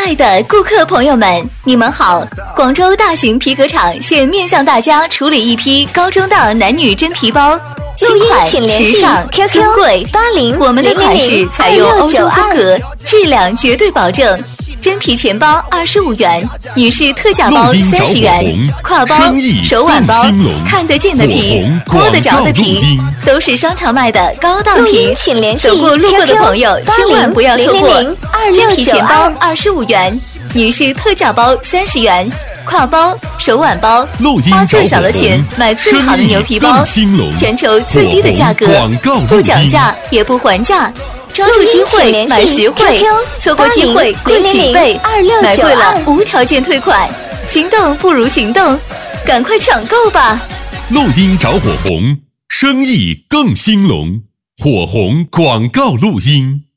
爱的顾客朋友们，你们好！广州大型皮革厂现面向大家处理一批高中档男女真皮包，新款、时尚、尊贵。我们的款式采用欧洲风格，质量绝对保证。真皮钱包25元，女士特价包30元，挎包、手挽包，看得见的皮，摸得着的皮，都是商场卖的高档皮。走过路过的朋友千万不要错过。真皮钱包25元，女士特价包30元，挎包、手挽包，花最少的钱买最好的牛皮包，全球最低的价格，不讲价也不还价。抓住机会买实惠，错过机会贵几倍，买贵了无条件退款。心动不如行动，赶快抢购吧！ 录音找火红，生意更兴隆，火红广告录音。